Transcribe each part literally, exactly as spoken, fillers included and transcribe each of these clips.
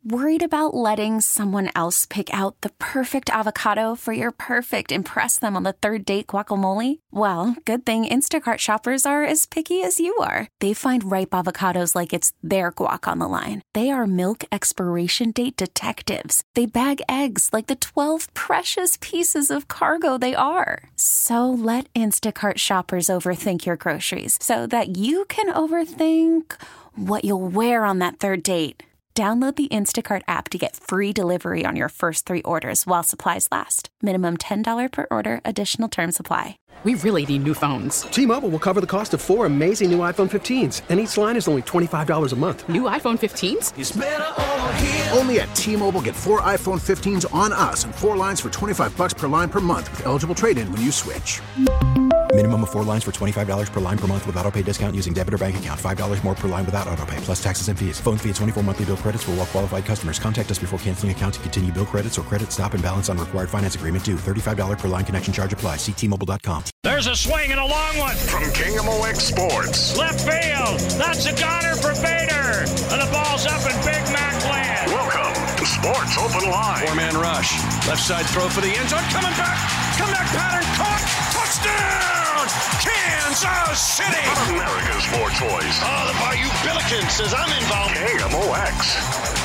Worried about letting someone else pick out the perfect avocado for your perfect impress them on the third date guacamole? Well, good thing Instacart shoppers are as picky as you are. They find ripe avocados like it's their guac on the line. They are milk expiration date detectives. They bag eggs like the twelve precious pieces of cargo they are. So let Instacart shoppers overthink your groceries so that you can overthink what you'll wear on that third date. Download the Instacart app to get free delivery on your first three orders while supplies last. Minimum ten dollars per order. Additional terms apply. We really need new phones. T-Mobile will cover the cost of four amazing new iPhone fifteens, and each line is only twenty-five dollars a month. New iPhone fifteens? It's better over here. Only at T-Mobile, get four iPhone fifteens on us and four lines for twenty-five dollars per line per month with eligible trade-in when you switch. Minimum of four lines for twenty-five dollars per line per month with autopay discount using debit or bank account. five dollars more per line without autopay, plus taxes and fees. Phone fee at twenty-four monthly bill credits for well-qualified customers. Contact us before canceling account to continue bill credits or credit stop and balance on required finance agreement due. thirty-five dollars per line connection charge applies. See T Mobile dot com. There's a swing and a long one. From K M O X Sports. Left field. That's a goner for Bader. And the ball's up in Big Mac land. Welcome to Sports Open Line. Four-man rush. Left side throw for the end zone. Coming back. Comeback pattern. Caught. Touchdown. Kansas City. America's sports voice. Oh, the Bayou Billiken says I'm involved. K M O X.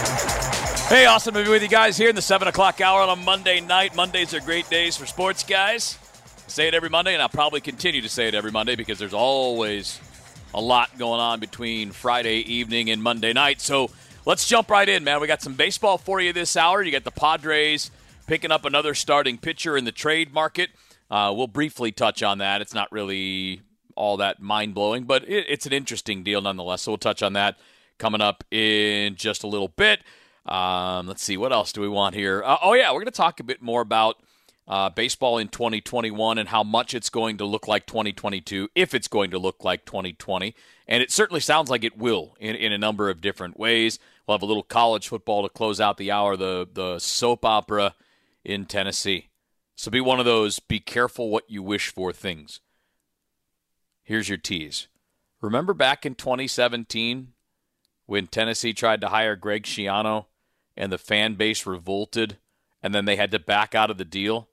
Hey, awesome to be with you guys here in the seven o'clock hour on a Monday night. Mondays are great days for sports guys. I say it every Monday, and I'll probably continue to say it every Monday because there's always a lot going on between Friday evening and Monday night. So let's jump right in, man. We got some baseball for you this hour. You got the Padres picking up another starting pitcher in the trade market. Uh, we'll briefly touch on that. It's not really all that mind-blowing, but it, it's an interesting deal nonetheless. So we'll touch on that coming up in just a little bit. Um, let's see, what else do we want here? Uh, oh, yeah, we're going to talk a bit more about uh, baseball in twenty twenty-one and how much it's going to look like twenty twenty-two, if it's going to look like twenty twenty. And it certainly sounds like it will in, in a number of different ways. We'll have a little college football to close out the hour, the, the soap opera in Tennessee. So be one of those be careful what you wish for things. Here's your tease. Remember back in twenty seventeen when Tennessee tried to hire Greg Schiano and the fan base revolted and then they had to back out of the deal?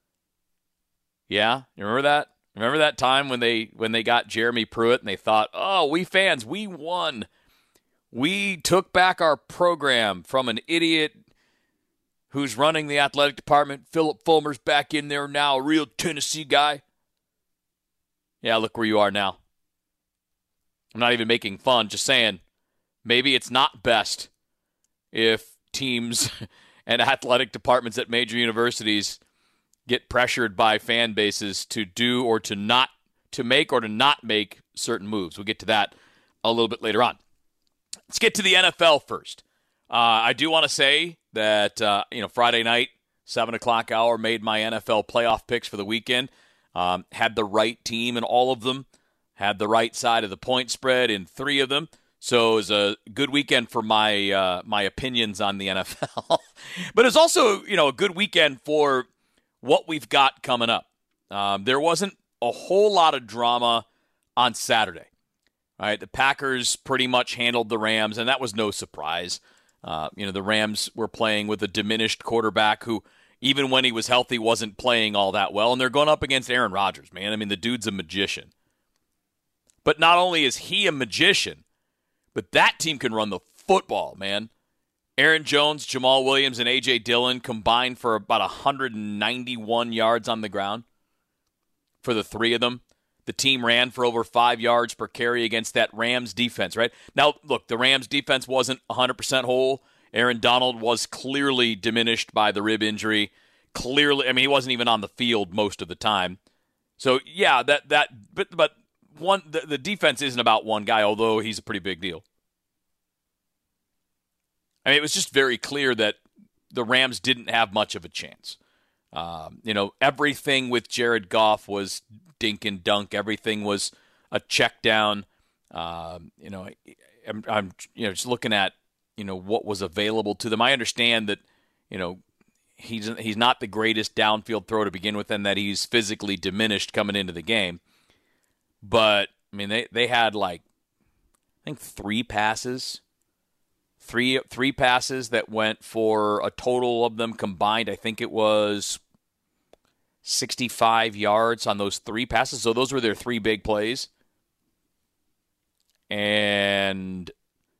Yeah? You remember that? Remember that time when they when they got Jeremy Pruitt and they thought, oh, we fans, we won. We took back our program from an idiot who's running the athletic department. Philip Fulmer's back in there now, a real Tennessee guy. Yeah, look where you are now. I'm not even making fun, just saying maybe it's not best if teams and athletic departments at major universities get pressured by fan bases to do or to not, to make or to not make certain moves. We'll get to that a little bit later on. Let's get to the N F L first. Uh, I do want to say that, uh, you know, Friday night, seven o'clock hour, made my N F L playoff picks for the weekend. Um, had the right team in all of them. Had the right side of the point spread in three of them. So it was a good weekend for my uh, my opinions on the N F L. But it's also, you know, a good weekend for what we've got coming up. Um, there wasn't a whole lot of drama on Saturday. All right, the Packers pretty much handled the Rams, and that was no surprise. Uh, you know, the Rams were playing with a diminished quarterback who, even when he was healthy, wasn't playing all that well. And they're going up against Aaron Rodgers, man. I mean, the dude's a magician. But not only is he a magician, but that team can run the football, man. Aaron Jones, Jamal Williams, and A J Dillon combined for about one hundred ninety-one yards on the ground for the three of them. The team ran for over five yards per carry against that Rams defense, right? Now, look, the Rams defense wasn't one hundred percent whole. Aaron Donald was clearly diminished by the rib injury. Clearly, I mean, he wasn't even on the field most of the time. So, yeah, that that but but one the, the defense isn't about one guy, although he's a pretty big deal. I mean, it was just very clear that the Rams didn't have much of a chance. Um, you know, everything with Jared Goff was dink and dunk. Everything was a check down. Um, you know, I'm, I'm you know just looking at you know what was available to them. I understand that you know he's he's not the greatest downfield thrower to begin with, and that he's physically diminished coming into the game. But I mean, they they had like I think three passes, Three three passes that went for a total of them combined, I think it was sixty-five yards on those three passes. So those were their three big plays. And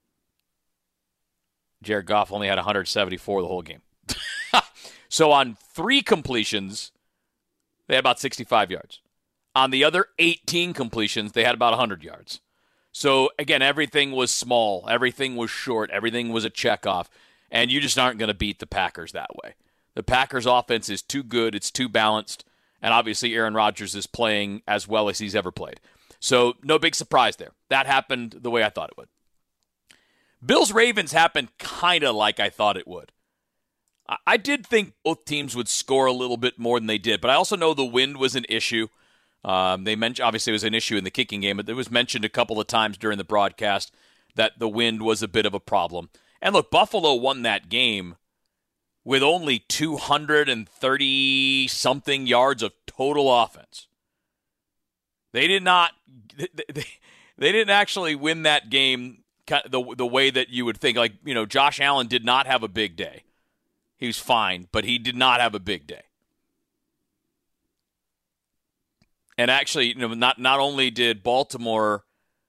Jared Goff only had one hundred seventy-four the whole game. So on three completions, they had about sixty-five yards. On the other eighteen completions, they had about one hundred yards. So, again, everything was small. Everything was short. Everything was a checkoff. And you just aren't going to beat the Packers that way. The Packers' offense is too good. It's too balanced. And obviously, Aaron Rodgers is playing as well as he's ever played. So, no big surprise there. That happened the way I thought it would. Bills-Ravens happened kind of like I thought it would. I did think both teams would score a little bit more than they did, but I also know the wind was an issue. Um, they mentioned obviously it was an issue in the kicking game, but it was mentioned a couple of times during the broadcast that the wind was a bit of a problem. And look, Buffalo won that game with only two hundred thirty something yards of total offense. They did not. They, they didn't actually win that game the the way that you would think. Like, you know, Josh Allen did not have a big day. He was fine, but he did not have a big day. And actually, you know, not not only did Baltimore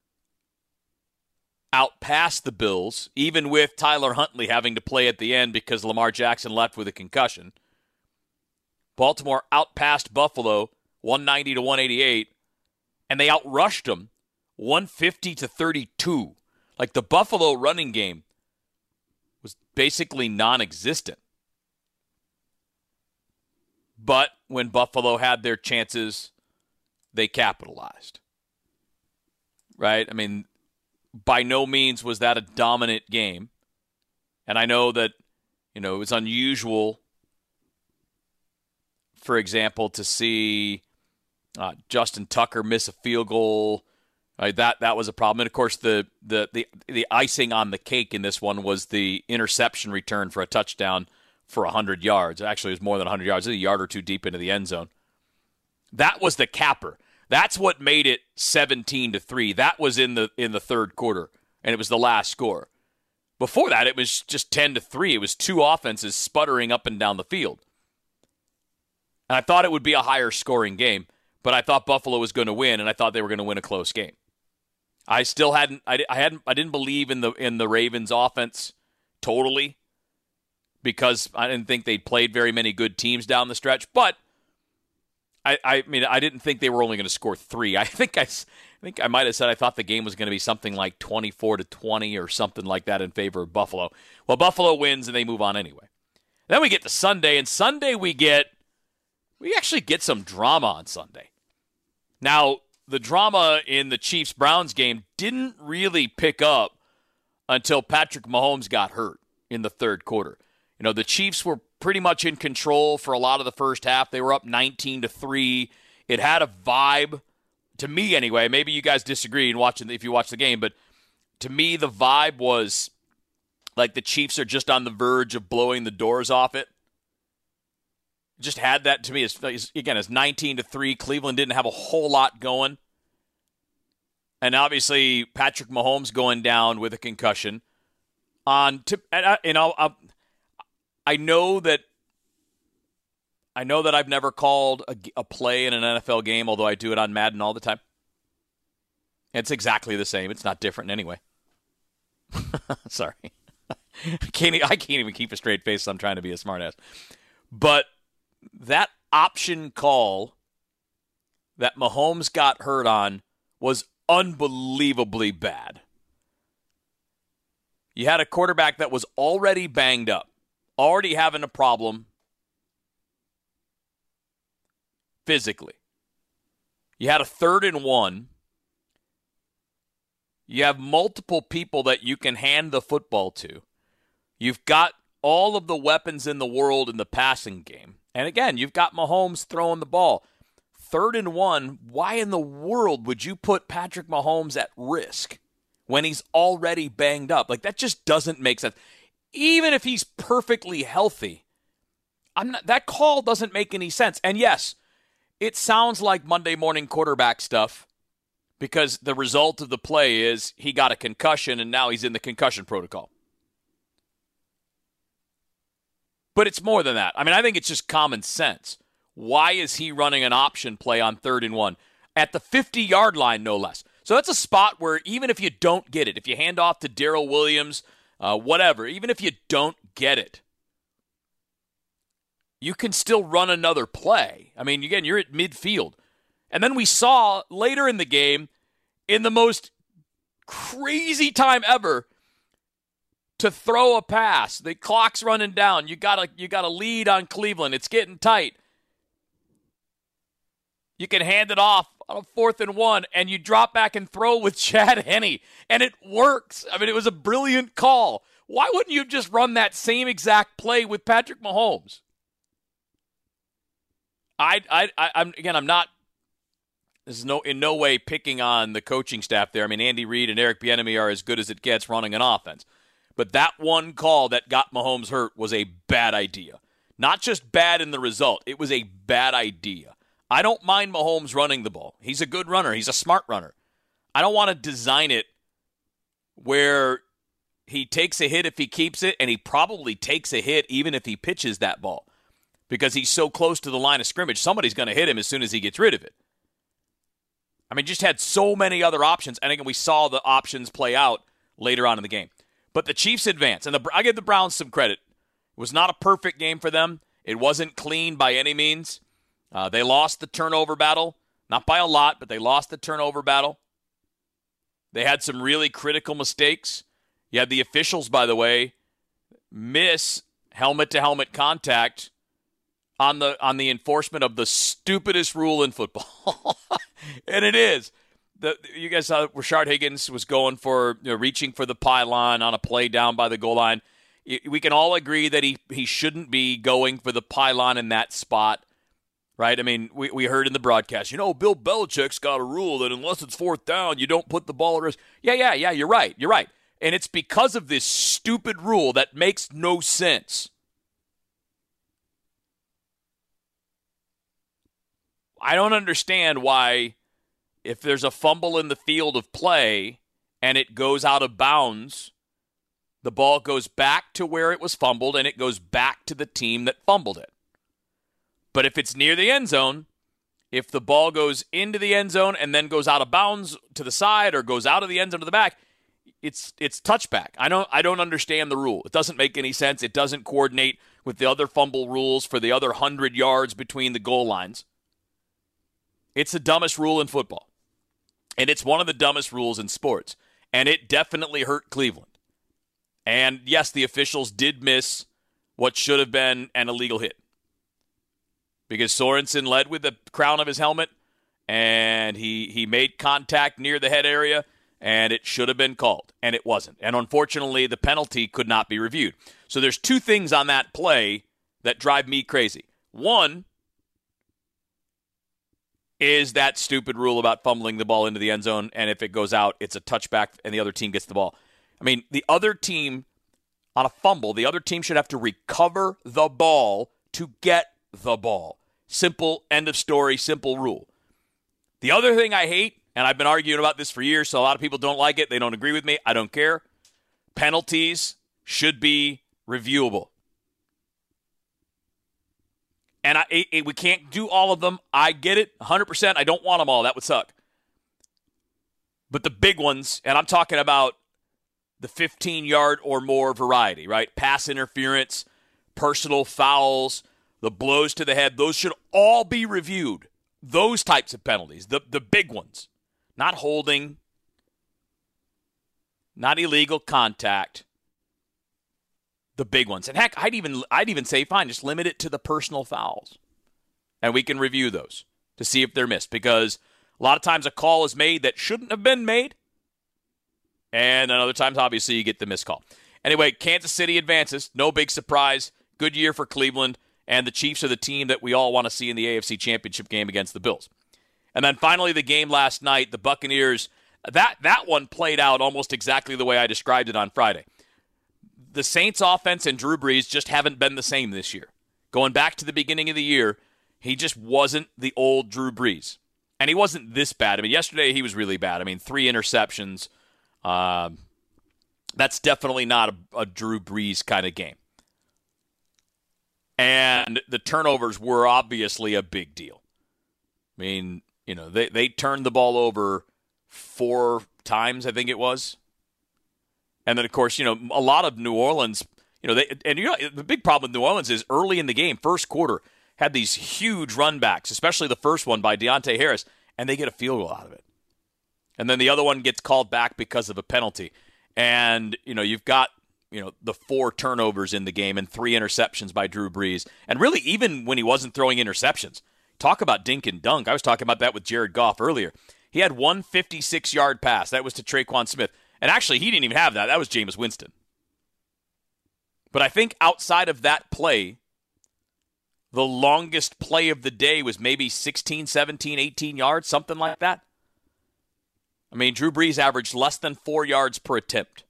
outpass the Bills, even with Tyler Huntley having to play at the end because Lamar Jackson left with a concussion, Baltimore outpassed Buffalo one ninety to one eighty-eight, and they outrushed them one fifty to thirty-two. Like, the Buffalo running game was basically non-existent. But when Buffalo had their chances, they capitalized. Right? I mean, by no means was that a dominant game. And I know that, you know, it was unusual, for example, to see uh, Justin Tucker miss a field goal. Right? That that was a problem. And, of course, the, the, the, the icing on the cake in this one was the interception return for a touchdown for one hundred yards. Actually, it was more than one hundred yards. It was a yard or two deep into the end zone. That was the capper. That's what made it seventeen to three. That was in the in the third quarter, and it was the last score. Before that, it was just ten to three. It was two offenses sputtering up and down the field. And I thought it would be a higher scoring game, but I thought Buffalo was going to win, and I thought they were going to win a close game. I still hadn't I, I hadn't I didn't believe in the in the Ravens offense totally, because I didn't think they'd played very many good teams down the stretch. But I, I mean, I didn't think they were only going to score three. I think I, I think I might have said I thought the game was going to be something like twenty-four to twenty or something like that in favor of Buffalo. Well, Buffalo wins and they move on anyway. Then we get to Sunday, and Sunday we get we actually get some drama on Sunday. Now, the drama in the Chiefs-Browns game didn't really pick up until Patrick Mahomes got hurt in the third quarter. You know, the Chiefs were pretty much in control for a lot of the first half. They were up nineteen to three. It had a vibe, to me anyway. Maybe you guys disagree in watching if you watch the game, but to me the vibe was like the Chiefs are just on the verge of blowing the doors off it. Just had that to me. As, again, it's nineteen to three. Cleveland didn't have a whole lot going. And obviously Patrick Mahomes going down with a concussion. On to, and I, you know, I'll, I know that I know that I've never called a, a play in an N F L game, although I do it on Madden all the time. It's exactly the same. It's not different in any way. Sorry. I can't, I can't even keep a straight face, so I'm trying to be a smartass. But that option call that Mahomes got hurt on was unbelievably bad. You had a quarterback that was already banged up, already having a problem physically. You had a third and one. You have multiple people that you can hand the football to. You've got all of the weapons in the world in the passing game. And again, you've got Mahomes throwing the ball. Third and one, why in the world would you put Patrick Mahomes at risk when he's already banged up? Like, that just doesn't make sense. Even if he's perfectly healthy, I'm not, that call doesn't make any sense. And yes, it sounds like Monday morning quarterback stuff because the result of the play is he got a concussion and now he's in the concussion protocol. But it's more than that. I mean, I think it's just common sense. Why is he running an option play on third and one? At the fifty-yard line, no less. So that's a spot where even if you don't get it, if you hand off to Darrell Williams, uh, whatever, even if you don't get it, you can still run another play. I mean, again, you're at midfield. And then we saw later in the game, in the most crazy time ever, to throw a pass. The clock's running down. You got a you got a lead on Cleveland. It's getting tight. You can hand it off on a fourth and one, and you drop back and throw with Chad Henne, and it works. I mean, it was a brilliant call. Why wouldn't you just run that same exact play with Patrick Mahomes? I, I, I I'm again, I'm not. This is no in no way picking on the coaching staff there. I mean, Andy Reid and Eric Bieniemy are as good as it gets running an offense. But that one call that got Mahomes hurt was a bad idea. Not just bad in the result. It was a bad idea. I don't mind Mahomes running the ball. He's a good runner. He's a smart runner. I don't want to design it where he takes a hit if he keeps it, and he probably takes a hit even if he pitches that ball because he's so close to the line of scrimmage. Somebody's going to hit him as soon as he gets rid of it. I mean, just had so many other options, and again, we saw the options play out later on in the game. But the Chiefs advance, and the, I give the Browns some credit. It was not a perfect game for them. It wasn't clean by any means. Uh, they lost the turnover battle, not by a lot, but they lost the turnover battle. They had some really critical mistakes. You had the officials, by the way, miss helmet-to-helmet contact on the on the enforcement of the stupidest rule in football, and it is. The, you guys saw Rashard Higgins was going for, you know, reaching for the pylon on a play down by the goal line. We can all agree that he, he shouldn't be going for the pylon in that spot, right? I mean, we, we heard in the broadcast, you know, Bill Belichick's got a rule that unless it's fourth down, you don't put the ball at risk. Yeah, yeah, yeah, you're right. You're right. And it's because of this stupid rule that makes no sense. I don't understand why, if there's a fumble in the field of play and it goes out of bounds, the ball goes back to where it was fumbled and it goes back to the team that fumbled it. But if it's near the end zone, if the ball goes into the end zone and then goes out of bounds to the side or goes out of the end zone to the back, it's it's touchback. I don't I don't understand the rule. It doesn't make any sense. It doesn't coordinate with the other fumble rules for the other one hundred yards between the goal lines. It's the dumbest rule in football. And it's one of the dumbest rules in sports. And it definitely hurt Cleveland. And yes, the officials did miss what should have been an illegal hit. Because Sorensen led with the crown of his helmet, and he, he made contact near the head area, and it should have been called, and it wasn't. And unfortunately, the penalty could not be reviewed. So there's two things on that play that drive me crazy. One is that stupid rule about fumbling the ball into the end zone, and if it goes out, it's a touchback, and the other team gets the ball. I mean, the other team, on a fumble, the other team should have to recover the ball to get the ball. Simple, end of story, simple rule. The other thing I hate, and I've been arguing about this for years, so a lot of people don't like it, they don't agree with me, I don't care. Penalties should be reviewable. And I, it, we can't do all of them. I get it, one hundred percent. I don't want them all. That would suck. But the big ones, and I'm talking about the fifteen-yard or more variety, right? Pass interference, personal fouls, the blows to the head, those should all be reviewed. Those types of penalties, the, the big ones. Not holding, not illegal contact. The big ones. And heck, I'd even I'd even say, fine, just limit it to the personal fouls. And we can review those to see if they're missed. Because a lot of times a call is made that shouldn't have been made. And then other times, obviously, you get the missed call. Anyway, Kansas City advances. No big surprise. Good year for Cleveland. And the Chiefs are the team that we all want to see in the A F C Championship game against the Bills. And then finally, the game last night, the Buccaneers, that, that one played out almost exactly the way I described it on Friday. The Saints offense and Drew Brees just haven't been the same this year. Going back to the beginning of the year, he just wasn't the old Drew Brees. And he wasn't this bad. I mean, yesterday he was really bad. I mean, three interceptions. Uh, that's definitely not a, a Drew Brees kind of game. And the turnovers were obviously a big deal. I mean, you know, they, they turned the ball over four times, I think it was. And then, of course, you know, a lot of New Orleans, you know, they, and you know, the big problem with New Orleans is early in the game, first quarter, had these huge run backs, especially the first one by Deontay Harris, and they get a field goal out of it. And then the other one gets called back because of a penalty. And, you know, you've got, you know, the four turnovers in the game and three interceptions by Drew Brees. And really, even when he wasn't throwing interceptions, talk about dink and dunk. I was talking about that with Jared Goff earlier. He had one fifty-six-yard pass. That was to Traquan Smith. And actually, he didn't even have that. That was Jameis Winston. But I think outside of that play, the longest play of the day was maybe sixteen, seventeen, eighteen yards, something like that. I mean, Drew Brees averaged less than four yards per attempt.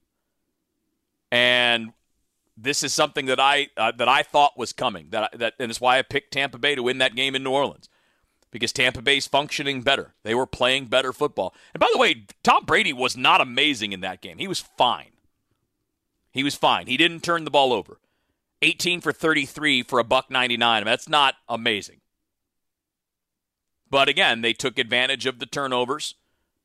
And this is something that I uh, that I thought was coming. That that and it's why I picked Tampa Bay to win that game in New Orleans. Because Tampa Bay's functioning better. They were playing better football. And by the way, Tom Brady was not amazing in that game. He was fine. He was fine. He didn't turn the ball over. eighteen for thirty-three for a buck ninety-nine. I mean, that's not amazing. But again, they took advantage of the turnovers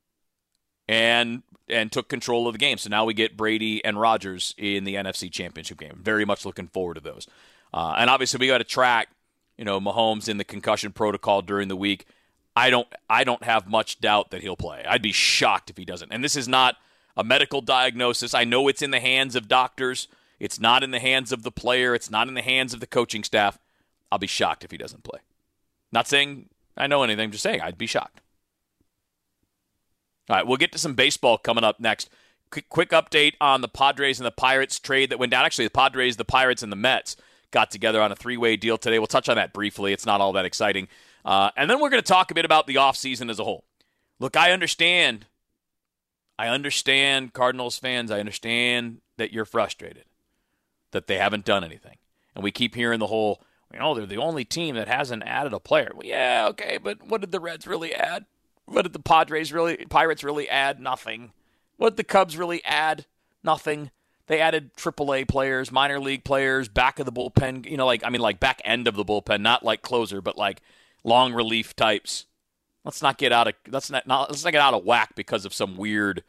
and and took control of the game. So now we get Brady and Rodgers in the N F C Championship game. Very much looking forward to those. Uh, and obviously we got to track, you know, Mahomes in the concussion protocol during the week. I don't I don't have much doubt that he'll play. I'd be shocked if he doesn't. And this is not a medical diagnosis. I know it's in the hands of doctors. It's not in the hands of the player. It's not in the hands of the coaching staff. I'll be shocked if he doesn't play. Not saying I know anything, just saying I'd be shocked. All right, we'll get to some baseball coming up next. Quick, quick update on the Padres and the Pirates trade that went down. Actually, the Padres, the Pirates, and the Mets got together on a three-way deal today. We'll touch on that briefly. It's not all that exciting. Uh, and then we're going to talk a bit about the offseason as a whole. Look, I understand. I understand, Cardinals fans. I understand that you're frustrated that they haven't done anything. And we keep hearing the whole, you know, they're the only team that hasn't added a player. Well, yeah, okay, but what did the Reds really add? What did the Padres really, Pirates really add? Nothing. What did the Cubs really add? Nothing. They added triple A players, minor league players, back of the bullpen, you know, like, I mean, like back end of the bullpen, not like closer, but like long relief types. Let's not get out of, let's not, not let's not get out of whack because of some weird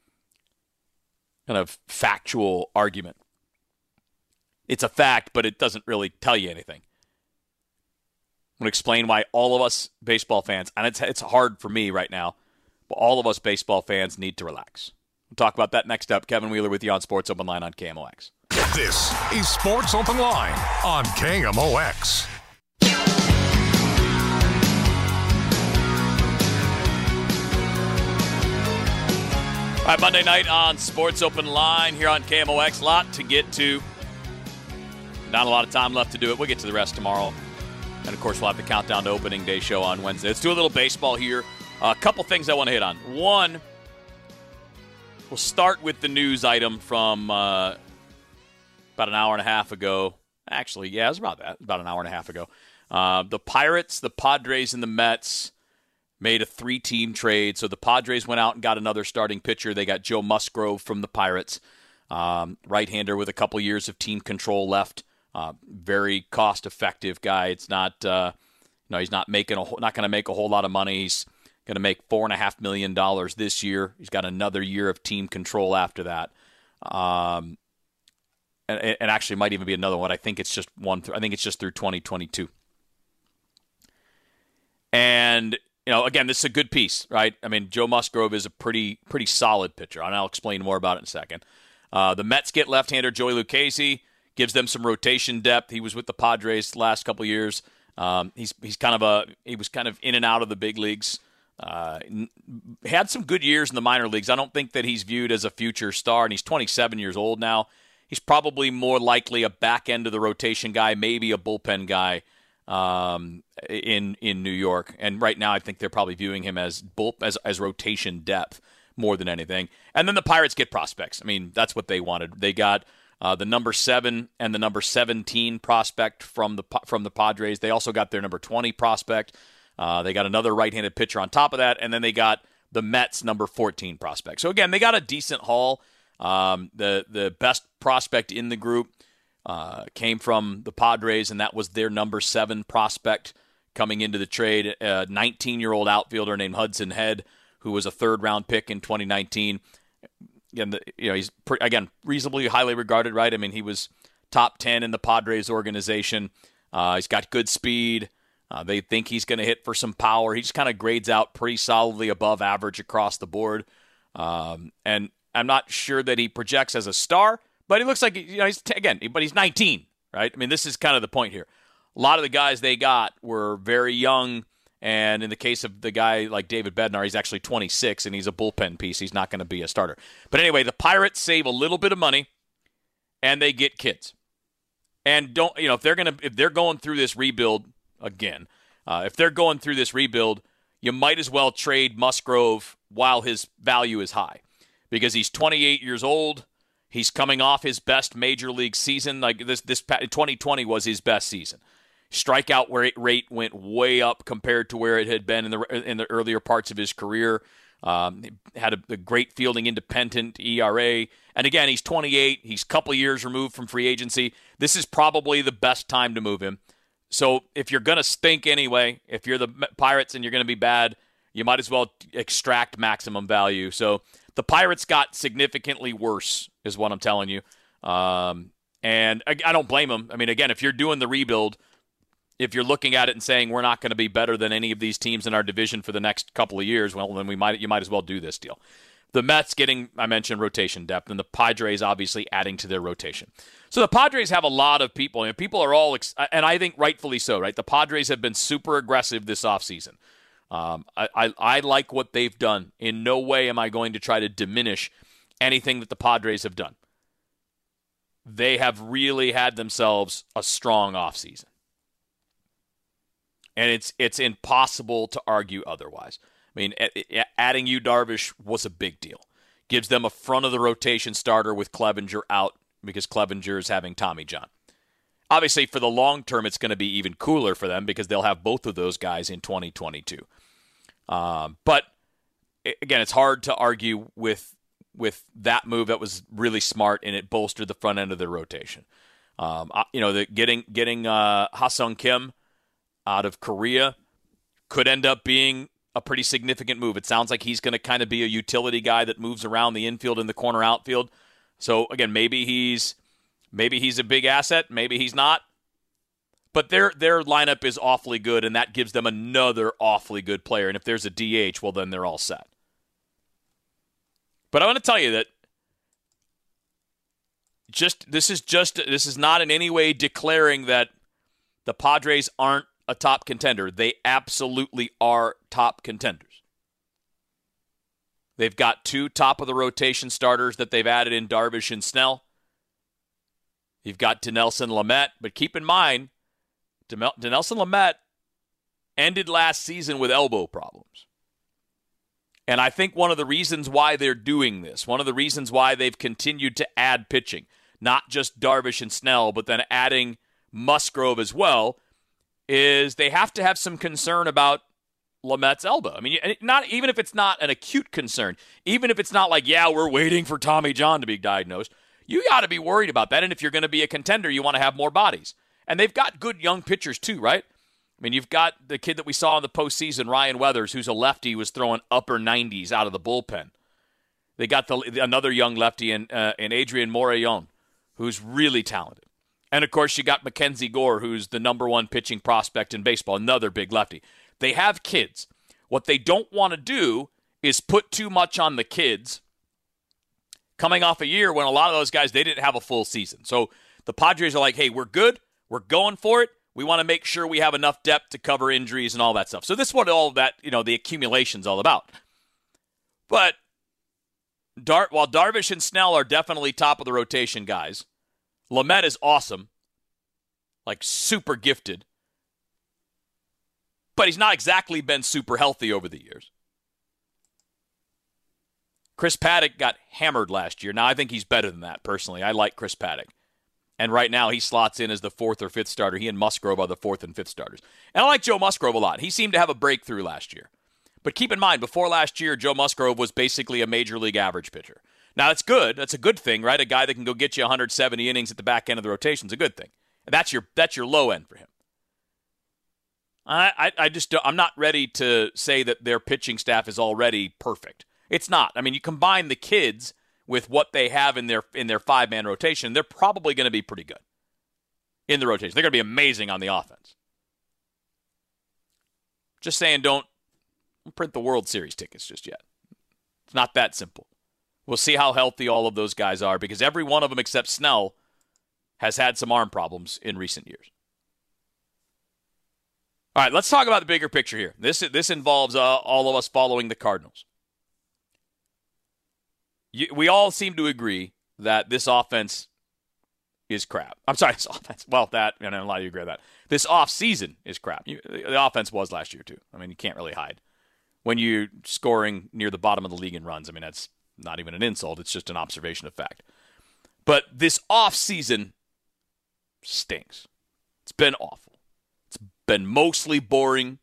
kind of factual argument. It's a fact, but it doesn't really tell you anything. I'm going to explain why all of us baseball fans, and it's it's hard for me right now, but all of us baseball fans need to relax. We'll talk about that next up. Kevin Wheeler with you on Sports Open Line on K M O X. This is Sports Open Line on K M O X. All right, Monday night on Sports Open Line here on K M O X. A lot to get to. Not a lot of time left to do it. We'll get to the rest tomorrow. And, of course, we'll have the Countdown to Opening Day show on Wednesday. Let's do a little baseball here. A couple things I want to hit on. One, we'll start with the news item from uh, about an hour and a half ago. Actually, yeah, it was about that, about an hour and a half ago. Uh, the Pirates, the Padres, and the Mets made a three-team trade. So the Padres went out and got another starting pitcher. They got Joe Musgrove from the Pirates, um, right-hander with a couple years of team control left. Uh, very cost-effective guy. It's not, uh, you know, he's not making a not going to make a whole lot of money. He's going to make four and a half million dollars this year. He's got another year of team control after that, um, and, and actually might even be another one. I think it's just one. Th- I think it's just through twenty twenty-two. And you know, again, this is a good piece, right? I mean, Joe Musgrove is a pretty pretty solid pitcher, and I'll explain more about it in a second. Uh, the Mets get left-hander Joey Lucchesi. Gives them some rotation depth. He was with the Padres the last couple of years. Um, he's he's kind of a he was kind of in and out of the big leagues. Uh, had some good years in the minor leagues. I don't think that he's viewed as a future star, and he's twenty-seven years old now. He's probably more likely a back end of the rotation guy, maybe a bullpen guy um, in in New York. And right now, I think they're probably viewing him as bull as as rotation depth more than anything. And then the Pirates get prospects. I mean, that's what they wanted. They got. Uh, the number seven and the number seventeen prospect from the from the Padres. They also got their number twenty prospect. Uh, they got another right-handed pitcher on top of that, and then they got the Mets number fourteen prospect. So again, they got a decent haul. Um, the the best prospect in the group Uh, came from the Padres, and that was their number seven prospect coming into the trade. A nineteen-year-old outfielder named Hudson Head, who was a third-round pick in twenty nineteen. Again, the, you know, he's pre- again reasonably highly regarded, right? I mean, he was top ten in the Padres organization. Uh, he's got good speed. Uh, they think he's going to hit for some power. He just kind of grades out pretty solidly above average across the board. Um, and I'm not sure that he projects as a star, but he looks like, you know, he's again, but he's nineteen, right? I mean, this is kind of the point here. A lot of the guys they got were very young, and in the case of the guy like David Bednar, he's actually twenty-six, and he's a bullpen piece. He's not going to be a starter. But anyway, the Pirates save a little bit of money, and they get kids. And don't, you know, if they're going to, if they're going through this rebuild again, uh, if they're going through this rebuild, you might as well trade Musgrove while his value is high, because he's twenty-eight years old. He's coming off his best major league season. Like this, this twenty twenty was his best season. Strikeout rate went way up compared to where it had been in the in the earlier parts of his career. Um, he had a, a great fielding independent E R A. And again, he's twenty-eight. He's a couple years removed from free agency. This is probably the best time to move him. So if you're going to stink anyway, if you're the Pirates and you're going to be bad, you might as well extract maximum value. So the Pirates got significantly worse, is what I'm telling you. Um, and I, I don't blame them. I mean, again, if you're doing the rebuild, if you're looking at it and saying we're not going to be better than any of these teams in our division for the next couple of years, well, then we might you might as well do this deal. The Mets getting, I mentioned, rotation depth, and the Padres obviously adding to their rotation. So the Padres have a lot of people, and people are all, and I think rightfully so, right? The Padres have been super aggressive this offseason. Um, I, I, I like what they've done. In no way am I going to try to diminish anything that the Padres have done. They have really had themselves a strong offseason. And it's it's impossible to argue otherwise. I mean, adding Yu Darvish was a big deal. Gives them a front-of-the-rotation starter with Clevenger out because Clevenger is having Tommy John. Obviously, for the long term, it's going to be even cooler for them because they'll have both of those guys in twenty twenty-two. Um, but, again, it's hard to argue with with that move that was really smart, and it bolstered the front end of the rotation. Um, you know, the, getting, getting uh, Ha-Seong Kim out of Korea could end up being a pretty significant move. It sounds like he's going to kind of be a utility guy that moves around the infield and the corner outfield. So again, maybe he's maybe he's a big asset, maybe he's not. But their their lineup is awfully good, and that gives them another awfully good player. And if there's a D H, well, then they're all set. But I want to tell you that just this is just this is not in any way declaring that the Padres aren't a top contender. They absolutely are top contenders. They've got two top-of-the-rotation starters that they've added in Darvish and Snell. You've got Dinelson Lamet, but keep in mind, Dinelson Lamet ended last season with elbow problems. And I think one of the reasons why they're doing this, one of the reasons why they've continued to add pitching, not just Darvish and Snell, but then adding Musgrove as well, is they have to have some concern about Lamet's elbow. I mean, not even if it's not an acute concern, even if it's not like, yeah, we're waiting for Tommy John to be diagnosed, you got to be worried about that. And if you're going to be a contender, you want to have more bodies. And they've got good young pitchers too, right? I mean, you've got the kid that we saw in the postseason, Ryan Weathers, who's a lefty, was throwing upper nineties out of the bullpen. They got the another young lefty in, uh, in Adrian Morellon, who's really talented. And, of course, you got Mackenzie Gore, who's the number one pitching prospect in baseball, another big lefty. They have kids. What they don't want to do is put too much on the kids coming off a year when a lot of those guys, they didn't have a full season. So the Padres are like, hey, we're good. We're going for it. We want to make sure we have enough depth to cover injuries and all that stuff. So this is what all that, you know, the accumulation's all about. But Dar- while Darvish and Snell are definitely top of the rotation guys, Lamet is awesome, like super gifted, but he's not exactly been super healthy over the years. Chris Paddock got hammered last year. Now, I think he's better than that, personally. I like Chris Paddock. And right now, he slots in as the fourth or fifth starter. He and Musgrove are the fourth and fifth starters. And I like Joe Musgrove a lot. He seemed to have a breakthrough last year. But keep in mind, before last year, Joe Musgrove was basically a major league average pitcher. Now, that's good. That's a good thing, right? A guy that can go get you one hundred seventy innings at the back end of the rotation is a good thing. That's your that's your low end for him. I, I, I just don't, I'm not ready to say that their pitching staff is already perfect. It's not. I mean, you combine the kids with what they have in their in their five-man rotation, they're probably going to be pretty good in the rotation. They're going to be amazing on the offense. Just saying, don't print the World Series tickets just yet. It's not that simple. We'll see how healthy all of those guys are because every one of them except Snell has had some arm problems in recent years. All right, let's talk about the bigger picture here. This this involves uh, all of us following the Cardinals. You, we all seem to agree that this offense is crap. I'm sorry, this offense. Well, that, and a lot of you agree with that. This offseason is crap. You, the offense was last year, too. I mean, you can't really hide. When you're scoring near the bottom of the league in runs, I mean, that's not even an insult. It's just an observation of fact. But this offseason stinks. It's been awful. It's been mostly boring.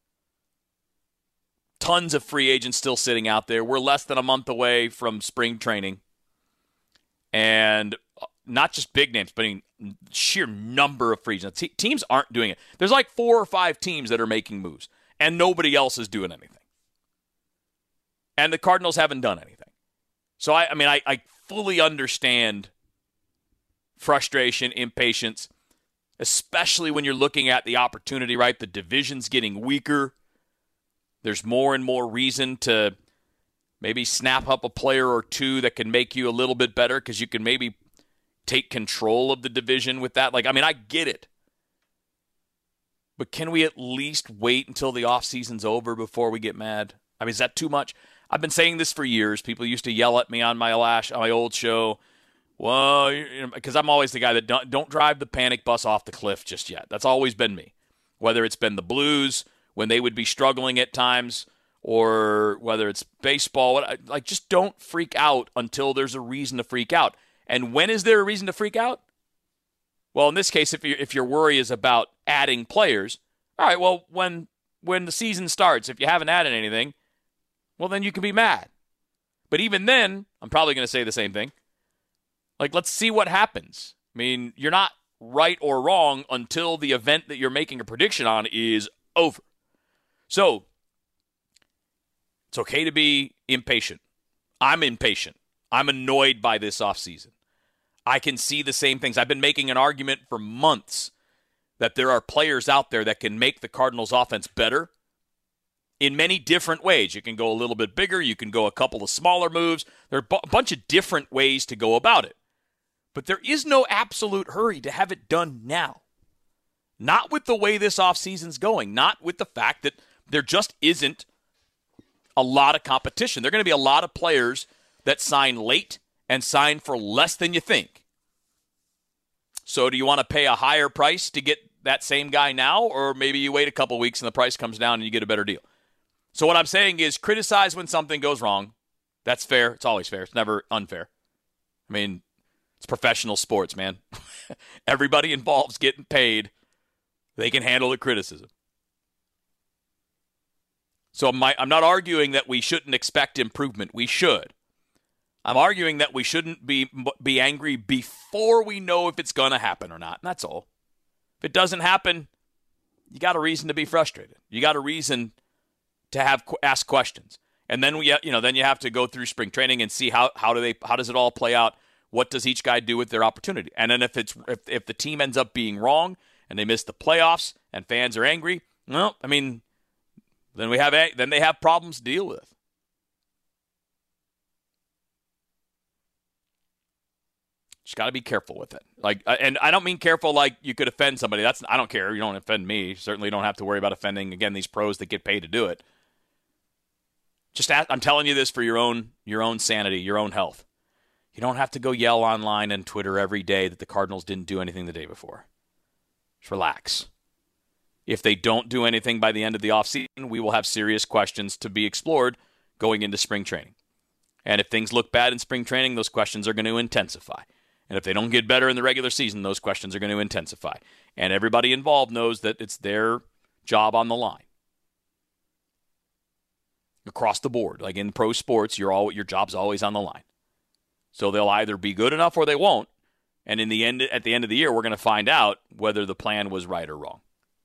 Tons of free agents still sitting out there. We're less than a month away from spring training. And not just big names, but in sheer number of free agents. Te- teams aren't doing it. There's like four or five teams that are making moves, and nobody else is doing anything. And the Cardinals haven't done anything. So, I, I mean, I, I fully understand frustration, impatience, especially when you're looking at the opportunity, right? The division's getting weaker. There's more and more reason to maybe snap up a player or two that can make you a little bit better because you can maybe take control of the division with that. Like, I mean, I get it. But can we at least wait until the offseason's over before we get mad? I mean, is that too much? I've been saying this for years. People used to yell at me on my last, on my old show. Well, because I'm always the guy that don't, don't drive the panic bus off the cliff just yet. That's always been me. Whether it's been the Blues when they would be struggling at times, or whether it's baseball, like just don't freak out until there's a reason to freak out. And when is there a reason to freak out? Well, in this case, if, you, if your worry is about adding players, all right, well, when when the season starts, if you haven't added anything, well, then you can be mad. But even then, I'm probably going to say the same thing. Like, let's see what happens. I mean, you're not right or wrong until the event that you're making a prediction on is over. So, it's okay to be impatient. I'm impatient. I'm annoyed by this offseason. I can see the same things. I've been making an argument for months that there are players out there that can make the Cardinals' offense better in many different ways. You can go a little bit bigger. You can go a couple of smaller moves. There are bu- a bunch of different ways to go about it. But there is no absolute hurry to have it done now. Not with the way this offseason's going. Not with the fact that there just isn't a lot of competition. There are going to be a lot of players that sign late and sign for less than you think. So do you want to pay a higher price to get that same guy now, or maybe you wait a couple weeks and the price comes down and you get a better deal? So what I'm saying is criticize when something goes wrong. That's fair. It's always fair. It's never unfair. I mean, it's professional sports, man. Everybody involved's getting paid. They can handle the criticism. So my, I'm not arguing that we shouldn't expect improvement. We should. I'm arguing that we shouldn't be be angry before we know if it's going to happen or not. And that's all. If it doesn't happen, you got a reason to be frustrated. You got a reason to have ask questions. And then we, you know, then you have to go through spring training and see how how do they how does it all play out? What does each guy do with their opportunity? And then if it's if, if the team ends up being wrong and they miss the playoffs and fans are angry, well, I mean, then we have then they have problems to deal with. Just got to be careful with it. Like, and I don't mean careful like you could offend somebody. That's I don't care. You don't offend me. You certainly don't have to worry about offending again these pros that get paid to do it. Just ask, I'm telling you this for your own your own sanity, your own health. You don't have to go yell online and Twitter every day that the Cardinals didn't do anything the day before. Just relax. If they don't do anything by the end of the offseason, we will have serious questions to be explored going into spring training. And if things look bad in spring training, those questions are going to intensify. And if they don't get better in the regular season, those questions are going to intensify. And everybody involved knows that it's their job on the line. Across the board, like in pro sports, you're all, your job's always on the line. So they'll either be good enough or they won't. And in the end, at the end of the year, we're going to find out whether the plan was right or wrong.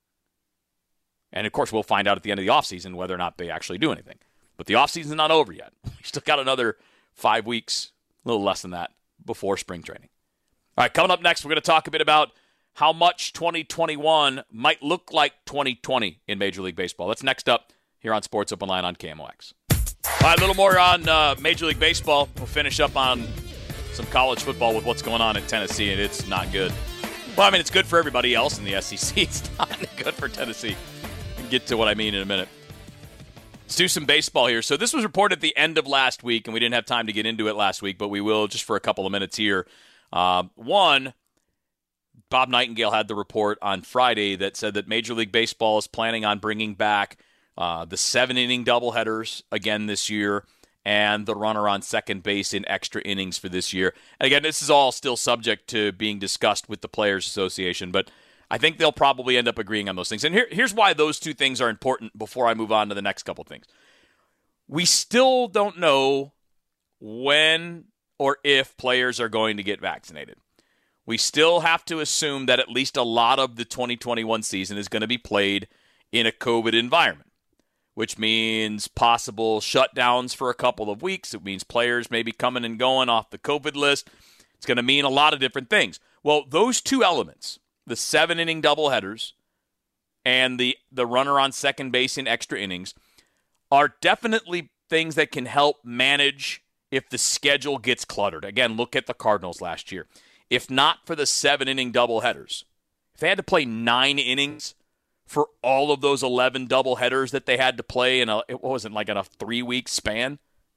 And, of course, we'll find out at the end of the offseason whether or not they actually do anything. But the offseason's not over yet. We still got another five weeks, a little less than that, before spring training. All right, coming up next, we're going to talk a bit about how much twenty twenty-one might look like twenty twenty in Major League Baseball. That's next up here on Sports Open Line on K M O X. All right, a little more on uh, Major League Baseball. We'll finish up on some college football with what's going on in Tennessee, and it's not good. Well, I mean, it's good for everybody else in the S E C. It's not good for Tennessee. I'll get to what I mean in a minute. Let's do some baseball here. So this was reported at the end of last week, and we didn't have time to get into it last week, but we will just for a couple of minutes here. Uh, one, Bob Nightingale had the report on Friday that said that Major League Baseball is planning on bringing back uh, the seven-inning doubleheaders again this year and the runner on second base in extra innings for this year. And again, this is all still subject to being discussed with the Players Association, but I think they'll probably end up agreeing on those things. And here, here's why those two things are important before I move on to the next couple things. We still don't know when or if players are going to get vaccinated. We still have to assume that at least a lot of the twenty twenty-one season is going to be played in a COVID environment, which means possible shutdowns for a couple of weeks. It means players maybe coming and going off the COVID list. It's going to mean a lot of different things. Well, those two elements, the seven-inning doubleheaders and the, the runner on second base in extra innings, are definitely things that can help manage if the schedule gets cluttered. Again, look at the Cardinals last year. If not for the seven-inning doubleheaders, if they had to play nine innings for all of those eleven doubleheaders that they had to play in a, it wasn't like in a three-week span,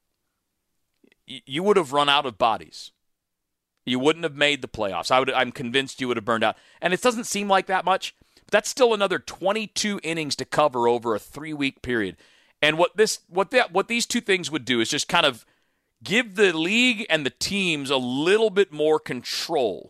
you would have run out of bodies. You wouldn't have made the playoffs. I would, I'm convinced you would have burned out. And it doesn't seem like that much, but that's still another twenty-two innings to cover over a three-week period. And what this, what that, what these two things would do is just kind of give the league and the teams a little bit more control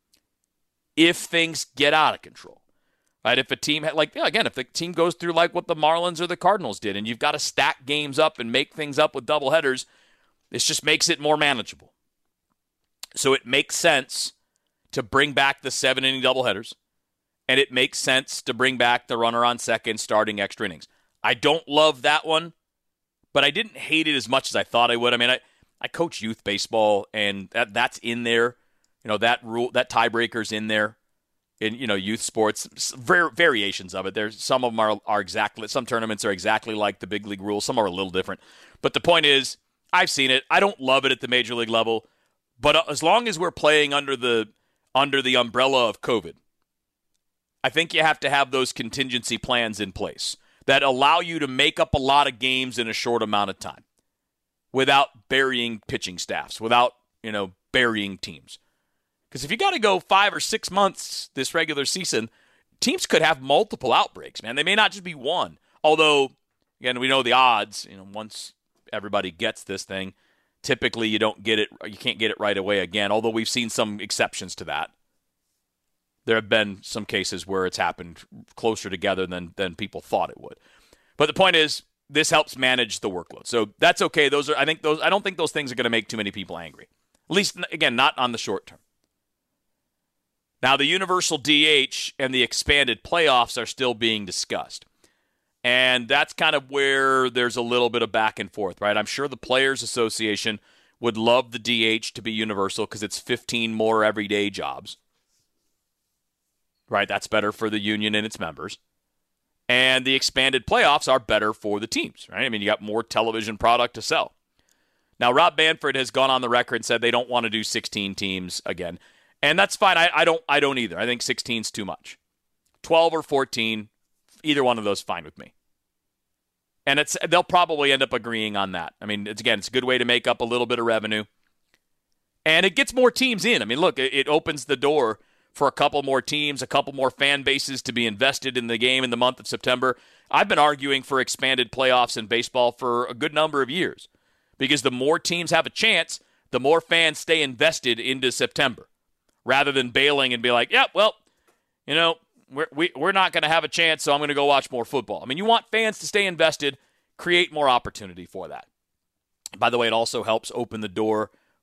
if things get out of control. Right? If a team, like, yeah, again, if the team goes through like what the Marlins or the Cardinals did, and you've got to stack games up and make things up with doubleheaders, this just makes it more manageable. So it makes sense to bring back the seven-inning doubleheaders, and it makes sense to bring back the runner on second starting extra innings. I don't love that one, but I didn't hate it as much as I thought I would. I mean, I, I coach youth baseball, and that, that's in there. You know, that rule, that tiebreaker's in there in, you know, youth sports. Var- variations of it. There's some of them are, are exactly, some tournaments are exactly like the big league rules. Some are a little different. But the point is, I've seen it. I don't love it at the major league level. But as long as we're playing under the under the umbrella of COVID, I think you have to have those contingency plans in place that allow you to make up a lot of games in a short amount of time without burying pitching staffs, without, you know, burying teams. Because if you got to go five or six months this regular season, teams could have multiple outbreaks, man. They may not just be one. Although, again, we know the odds, you know, once everybody gets this thing, typically, you don't get it. You can't get it right away again. Although we've seen some exceptions to that. There have been some cases where it's happened closer together than than people thought it would. But the point is, this helps manage the workload. So that's okay. Those are. I think those. I don't think those things are going to make too many people angry. At least, again, not on the short term. Now, the universal D H and the expanded playoffs are still being discussed. And that's kind of where there's a little bit of back and forth, right? I'm sure the Players Association would love the D H to be universal because it's fifteen more everyday jobs. Right? That's better for the union and its members. And the expanded playoffs are better for the teams, right? I mean, you got more television product to sell. Now, Rob Manfred has gone on the record and said they don't want to do sixteen teams again. And that's fine. I, I don't I don't either. I think sixteen's too much. twelve or fourteen, either one of those fine with me. And it's they'll probably end up agreeing on that. I mean, it's again, it's a good way to make up a little bit of revenue. And it gets more teams in. I mean, look, it, it opens the door for a couple more teams, a couple more fan bases to be invested in the game in the month of September. I've been arguing for expanded playoffs in baseball for a good number of years because the more teams have a chance, the more fans stay invested into September rather than bailing and be like, yeah, well, you know, We're, we, we're not going to have a chance, so I'm going to go watch more football. I mean, you want fans to stay invested, create more opportunity for that. By the way, it also helps open the door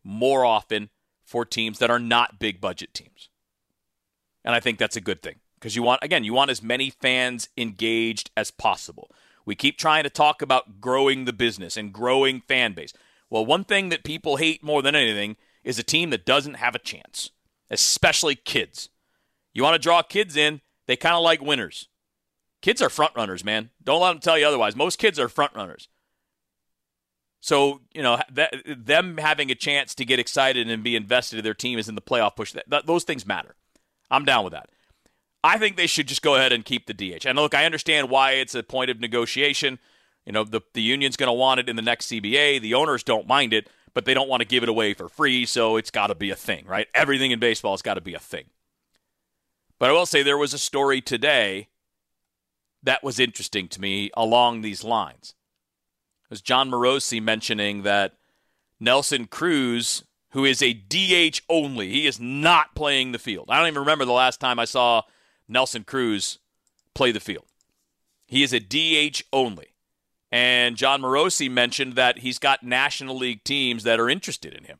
more often for teams that are not big budget teams. And I think that's a good thing because you want, again, you want as many fans engaged as possible. We keep trying to talk about growing the business and growing fan base. Well, one thing that people hate more than anything is a team that doesn't have a chance, especially kids. You want to draw kids in, they kind of like winners. Kids are front runners, man. Don't let them tell you otherwise. Most kids are front runners. So, you know, that, them having a chance to get excited and be invested in their team is in the playoff push. That, that, those things matter. I'm down with that. I think they should just go ahead and keep the D H. And look, I understand why it's a point of negotiation. You know, the, the union's going to want it in the next C B A. The owners don't mind it, but they don't want to give it away for free, so it's got to be a thing, right? Everything in baseball has got to be a thing. But I will say there was a story today that was interesting to me along these lines. It was John Morosi mentioning that Nelson Cruz, who is a D H only, he is not playing the field. I don't even remember the last time I saw Nelson Cruz play the field. He is a D H only. And John Morosi mentioned that he's got National League teams that are interested in him.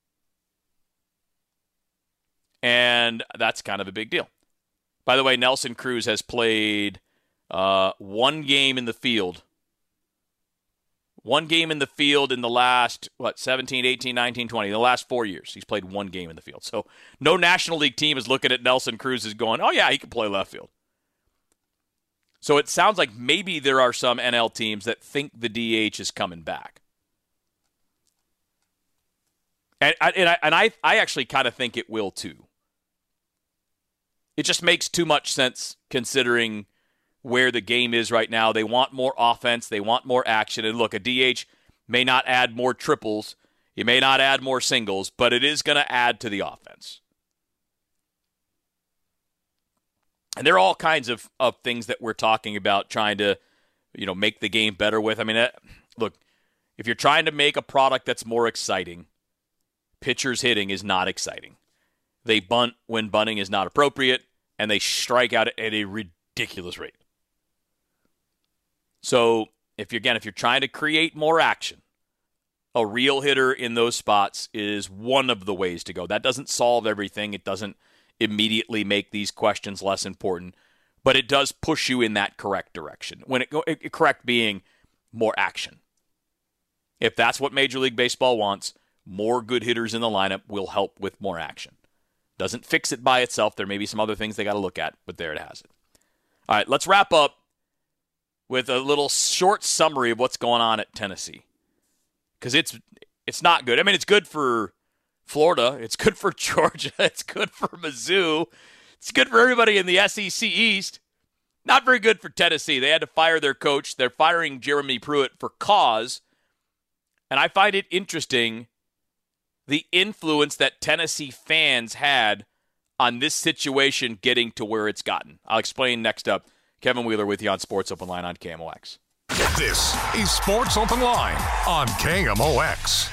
And that's kind of a big deal. By the way, Nelson Cruz has played uh, one game in the field. One game in the field in the last, what, seventeen, eighteen, nineteen, twenty, the last four years. He's played one game in the field. So no National League team is looking at Nelson Cruz as going, oh, yeah, he can play left field. So it sounds like maybe there are some N L teams that think the D H is coming back. And, and, I, and I, I actually kind of think it will too. It just makes too much sense considering where the game is right now. They want more offense. They want more action. And look, a D H may not add more triples. He may not add more singles, but it is going to add to the offense. And there are all kinds of, of things that we're talking about trying to, you know, make the game better with. I mean, uh, look, if you're trying to make a product that's more exciting, pitchers hitting is not exciting. They bunt when bunting is not appropriate, and they strike out at a ridiculous rate. So, if you're, again, if you're trying to create more action, a real hitter in those spots is one of the ways to go. That doesn't solve everything. It doesn't immediately make these questions less important, but it does push you in that correct direction. When it, it correct being more action. If that's what Major League Baseball wants, more good hitters in the lineup will help with more action. Doesn't fix it by itself. There may be some other things they got to look at, but there it has it. All right, let's wrap up with a little short summary of what's going on at Tennessee. Because it's it's not good. I mean, it's good for Florida. It's good for Georgia. It's good for Mizzou. It's good for everybody in the S E C East. Not very good for Tennessee. They had to fire their coach. They're firing Jeremy Pruitt for cause. And I find it interesting the influence that Tennessee fans had on this situation getting to where it's gotten. I'll explain next up. Kevin Wheeler with you on Sports Open Line on K M O X. This is Sports Open Line on K M O X.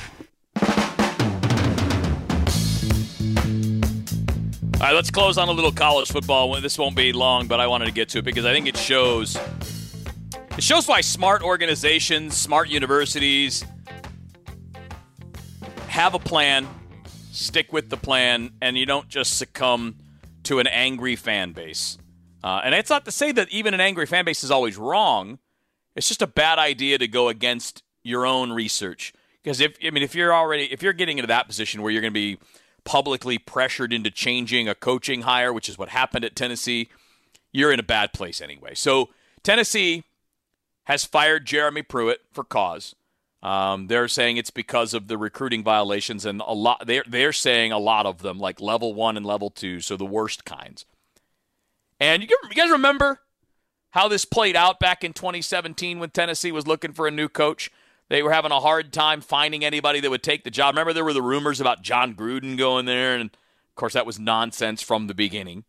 All right, let's close on a little college football. This won't be long, but I wanted to get to it because I think it shows it shows why smart organizations, smart universities have a plan, stick with the plan, and you don't just succumb to an angry fan base. Uh, and it's not to say that even an angry fan base is always wrong. It's just a bad idea to go against your own research. Because if I mean, if you're already if you're getting into that position where you're going to be publicly pressured into changing a coaching hire, which is what happened at Tennessee, you're in a bad place anyway. So Tennessee has fired Jeremy Pruitt for cause. Um, they're saying it's because of the recruiting violations, and a lot. They're they're saying a lot of them, like level one and level two, so the worst kinds. And you, you guys remember how this played out back in twenty seventeen when Tennessee was looking for a new coach? They were having a hard time finding anybody that would take the job. Remember there were the rumors about John Gruden going there, and of course that was nonsense from the beginning.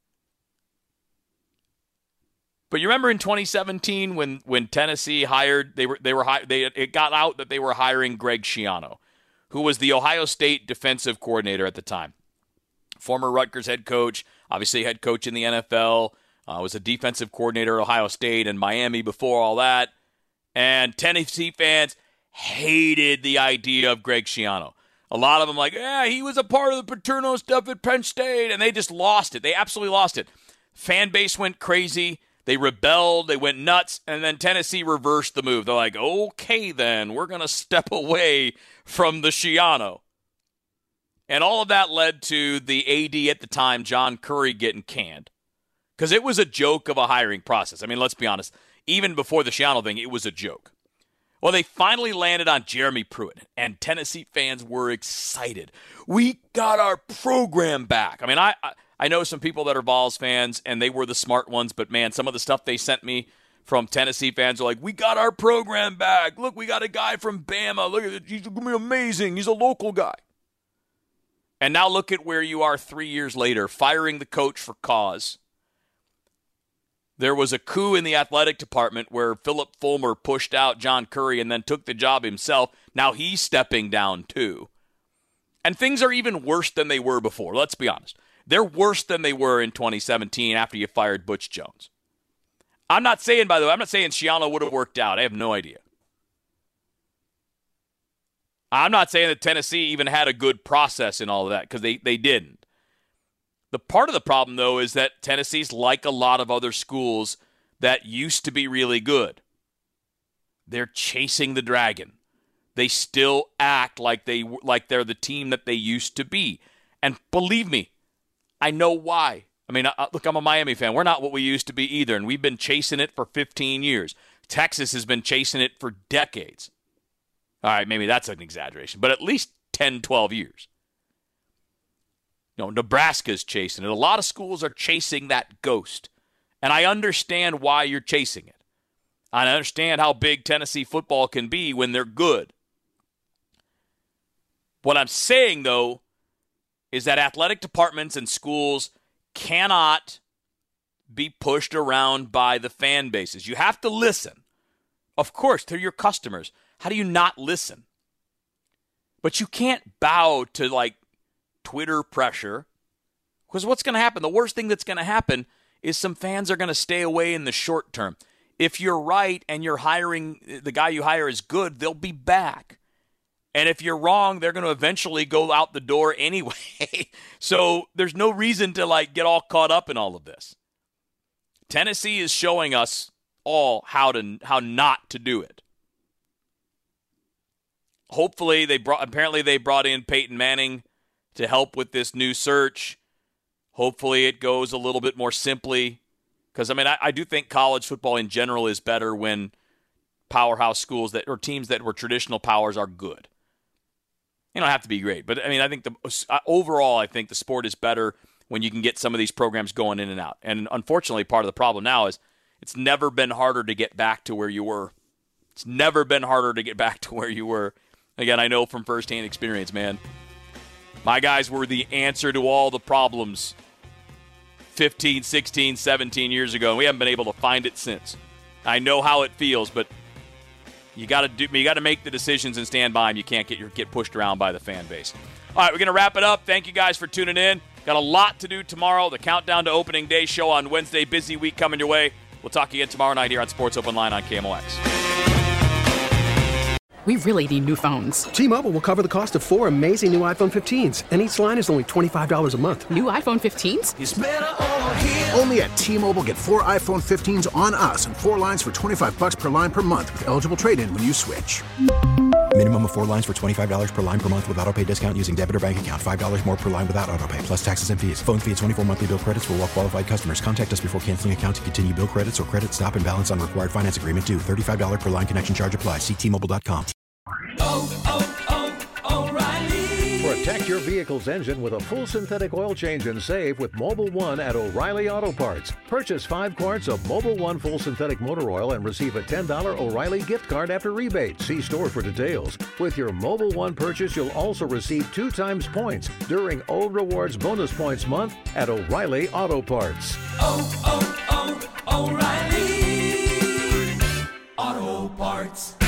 But you remember in twenty seventeen when when Tennessee hired they were they were they it got out that they were hiring Greg Schiano, who was the Ohio State defensive coordinator at the time. Former Rutgers head coach, obviously head coach in the N F L, uh, was a defensive coordinator at Ohio State and Miami before all that. And Tennessee fans hated the idea of Greg Schiano. A lot of them like, yeah, he was a part of the Paterno stuff at Penn State, and they just lost it. They absolutely lost it. Fan base went crazy. They rebelled. They went nuts, and then Tennessee reversed the move. They're like, okay, then, we're going to step away from the Schiano. And all of that led to the A D at the time, John Currie, getting canned. Because it was a joke of a hiring process. I mean, let's be honest. Even before the Schiano thing, it was a joke. Well, they finally landed on Jeremy Pruitt, and Tennessee fans were excited. We got our program back. I mean, I, I I know some people that are Vols fans, and they were the smart ones, but, man, some of the stuff they sent me from Tennessee fans are like, we got our program back. Look, we got a guy from Bama. Look at it. He's going to be amazing. He's a local guy. And now look at where you are three years later, firing the coach for cause. There was a coup in the athletic department where Philip Fulmer pushed out John Currie and then took the job himself. Now he's stepping down too. And things are even worse than they were before. Let's be honest. They're worse than they were in twenty seventeen after you fired Butch Jones. I'm not saying, by the way, I'm not saying Schiano would have worked out. I have no idea. I'm not saying that Tennessee even had a good process in all of that, because they, they didn't. The part of the problem, though, is that Tennessee's like a lot of other schools that used to be really good. They're chasing the dragon. They still act like they like they're the team that they used to be. And believe me, I know why. I mean, I, look, I'm a Miami fan. We're not what we used to be either, and we've been chasing it for fifteen years. Texas has been chasing it for decades. All right, maybe that's an exaggeration, but at least ten, twelve years. You know, Nebraska's chasing it. A lot of schools are chasing that ghost. And I understand why you're chasing it. I understand how big Tennessee football can be when they're good. What I'm saying, though, is that athletic departments and schools cannot be pushed around by the fan bases. You have to listen. Of course, they're your customers. How do you not listen? But you can't bow to, like, Twitter pressure, because what's going to happen? The worst thing that's going to happen is some fans are going to stay away in the short term. If you're right and you're hiring, the guy you hire is good, they'll be back. And if you're wrong, they're going to eventually go out the door anyway. So there's no reason to like get all caught up in all of this. Tennessee is showing us all how to how not to do it. Hopefully they brought apparently they brought in Peyton Manning to help with this new search. Hopefully it goes a little bit more simply. Because, I mean, I, I do think college football in general is better when powerhouse schools that or teams that were traditional powers are good. You don't have to be great. But, I mean, I think the overall, I think the sport is better when you can get some of these programs going in and out. And, unfortunately, part of the problem now is it's never been harder to get back to where you were. It's never been harder to get back to where you were. Again, I know from firsthand experience, man. My guys were the answer to all the problems fifteen, sixteen, seventeen years ago, and we haven't been able to find it since. I know how it feels, but you got to do. You got to make the decisions and stand by them. You can't get your get pushed around by the fan base. All right, we're going to wrap it up. Thank you guys for tuning in. Got a lot to do tomorrow. The Countdown to Opening Day show on Wednesday. Busy week coming your way. We'll talk again tomorrow night here on Sports Open Line on K M O X. We really need new phones. T-Mobile will cover the cost of four amazing new iPhone fifteens, and each line is only twenty-five dollars a month. New iPhone fifteens? It's better over here. Only at T-Mobile, get four iPhone fifteens on us and four lines for twenty-five dollars per line per month with eligible trade-in when you switch. Minimum of four lines for twenty-five dollars per line per month with autopay discount using debit or bank account. five dollars more per line without autopay, plus taxes and fees. Phone fee at twenty-four monthly bill credits for well-qualified customers. Contact us before canceling account to continue bill credits or credit stop and balance on required finance agreement due. thirty-five dollars per line connection charge applies. See T Mobile dot com. Oh, oh, O'Reilly. Protect your vehicle's engine with a full synthetic oil change and save with Mobil one at O'Reilly Auto Parts. Purchase five quarts of Mobil one full synthetic motor oil and receive a ten dollars O'Reilly gift card after rebate. See store for details. With your Mobil one purchase, you'll also receive two times points during O Rewards Bonus Points Month at O'Reilly Auto Parts. Oh, oh, oh, O'Reilly Auto Parts.